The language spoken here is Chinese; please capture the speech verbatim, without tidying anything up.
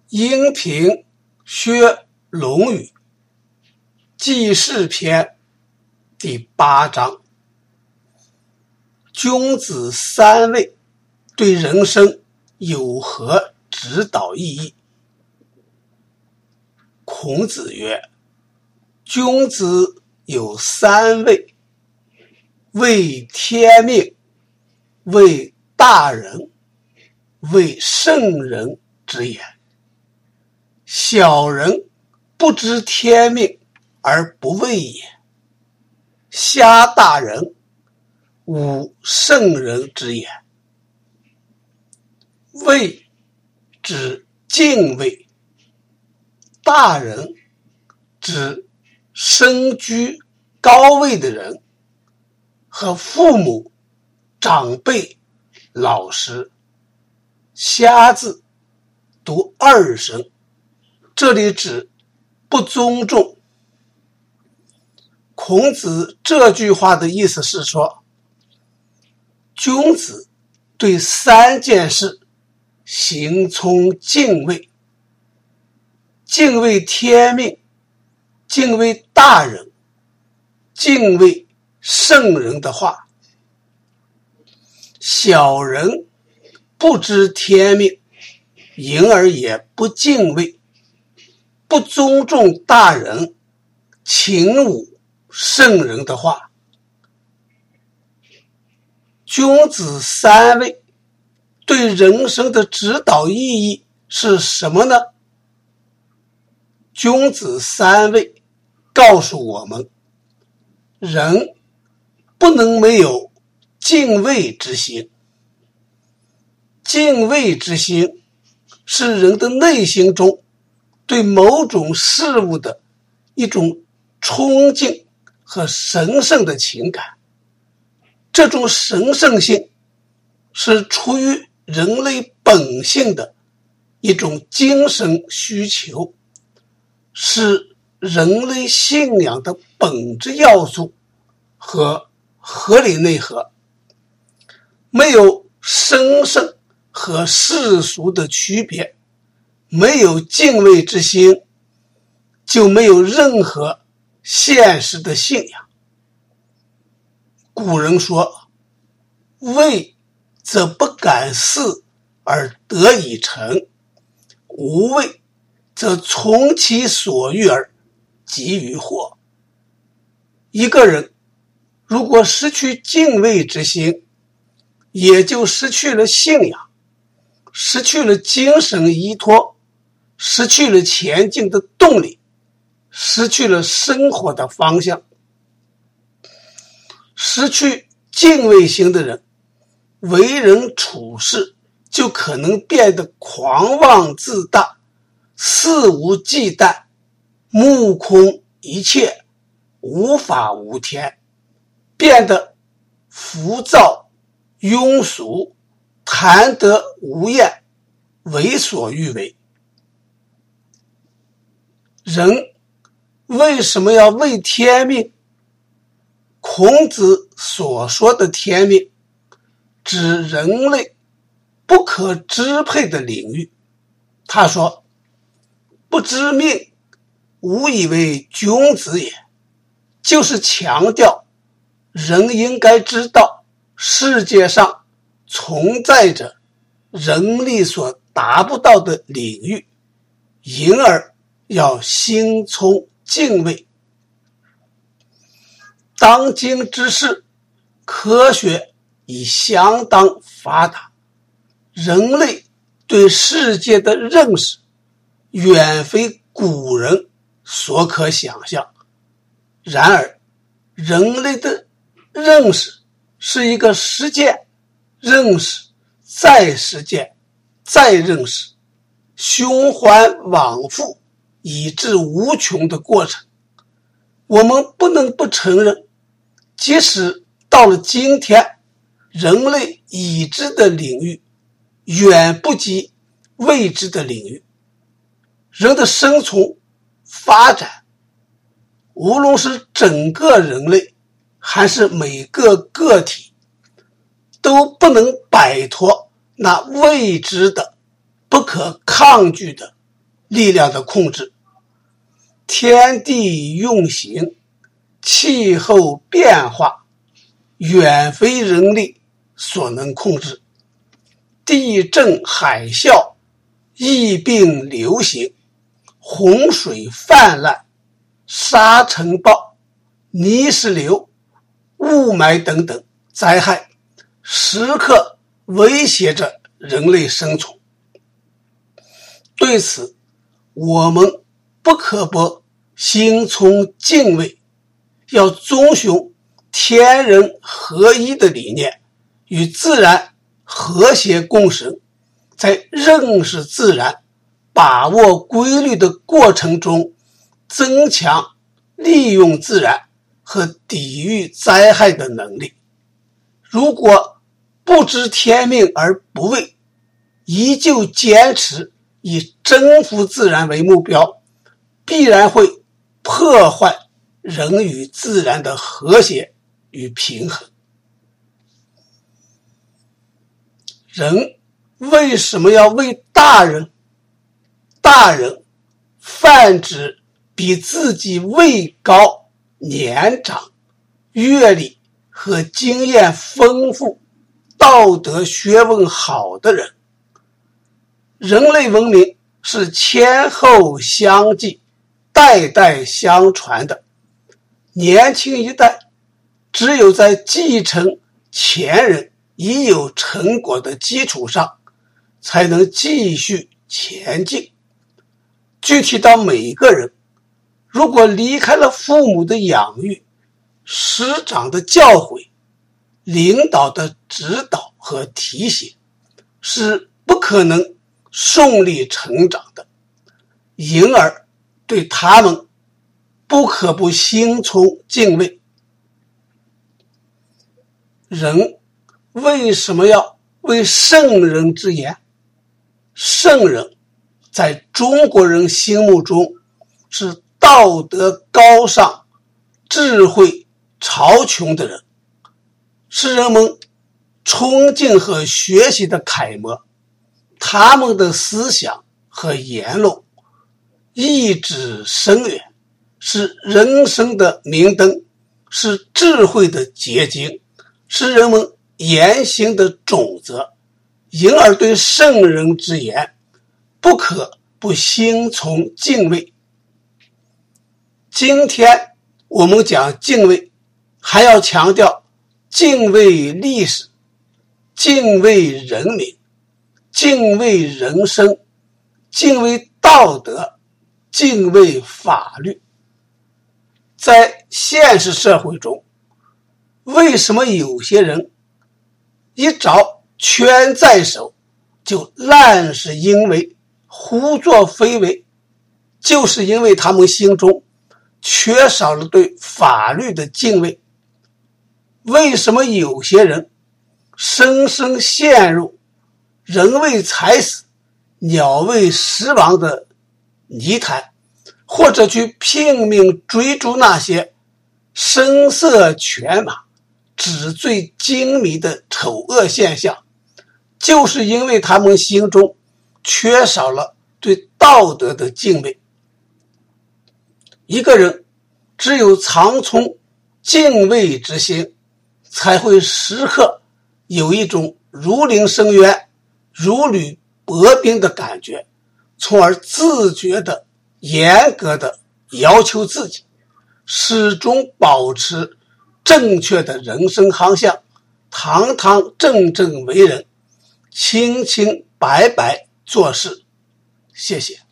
应评薛龙语记事篇第八章。君子三位对人生有何指导意义？孔子曰：君子有三位，为天命，为大人，为圣人之言。小人不知天命而不畏也，瞎大人无圣人之言。畏指敬畏，大人指身居高位的人和父母、长辈、老师。瞎字读二声，这里指不尊重。孔子这句话的意思是说，君子对三件事行从敬畏，敬畏天命，敬畏大人，敬畏圣人的话。小人不知天命，因而也不敬畏，不尊重大人，轻侮圣人的话。君子三位对人生的指导意义是什么呢？君子三位告诉我们，人不能没有敬畏之心。敬畏之心是人的内心中对某种事物的一种崇敬和神圣的情感。这种神圣性是出于人类本性的一种精神需求，是人类信仰的本质要素和合理内核。没有神圣和世俗的区别，没有敬畏之心，就没有任何现实的信仰。古人说，畏则不敢事而得以成，无畏则从其所欲而急于获。一个人如果失去敬畏之心，也就失去了信仰，失去了精神依托，失去了前进的动力，失去了生活的方向。失去敬畏心的人，为人处事就可能变得狂妄自大，肆无忌惮，目空一切，无法无天，变得浮躁庸俗，谈得无厌，为所欲为。人为什么要畏天命？孔子所说的天命指人类不可支配的领域。他说，不知命，无以为君子也，就是强调人应该知道世界上存在着人力所达不到的领域，因而要心存敬畏。当今之世，科学已相当发达，人类对世界的认识远非古人所可想象。然而，人类的认识是一个实践、认识、再实践、再认识，循环往复，以至无穷的过程。我们不能不承认，即使到了今天，人类已知的领域远不及未知的领域。人的生存、发展，无论是整个人类还是每个个体，都不能摆脱那未知的、不可抗拒的力量的控制。天地运行，气候变化，远非人力所能控制。地震、海啸、疫病流行、洪水泛滥、沙尘暴、泥石流、雾霾等等灾害，时刻威胁着人类生存。对此，我们不可不心存敬畏，要遵循天人合一的理念，与自然和谐共生，在认识自然、把握规律的过程中，增强利用自然和抵御灾害的能力。如果不知天命而不畏，依旧坚持以征服自然为目标，必然会破坏人与自然的和谐与平衡。人为什么要为大人？大人泛指比自己位高、年长、阅历和经验丰富、道德学问好的人。人类文明是先后相继、代代相传的，年轻一代只有在继承前人已有成果的基础上，才能继续前进。具体到每个人，如果离开了父母的养育、师长的教诲、领导的指导和提醒，是不可能顺利成长的，因而对他们不可不心存敬畏。人为什么要为圣人之言？圣人在中国人心目中是道德高尚、智慧超群的人，是人们崇敬和学习的楷模。他们的思想和言论意志深远，是人生的明灯，是智慧的结晶，是人们言行的准则，因而对圣人之言不可不心存敬畏。今天我们讲敬畏，还要强调敬畏历史、敬畏人民、敬畏人生、敬畏道德、敬畏法律。在现实社会中，为什么有些人一着权在手就滥施淫为、胡作非为？就是因为他们心中缺少了对法律的敬畏。为什么有些人深深陷入人为财死、鸟为食亡的泥潭，或者去拼命追逐那些声色犬马、纸醉金迷的丑恶现象？就是因为他们心中缺少了对道德的敬畏。一个人只有常存敬畏之心，才会时刻有一种如临深渊、如履薄冰的感觉，从而自觉的、严格的要求自己，始终保持正确的人生航向，堂堂正正为人，清清白白做事。谢谢。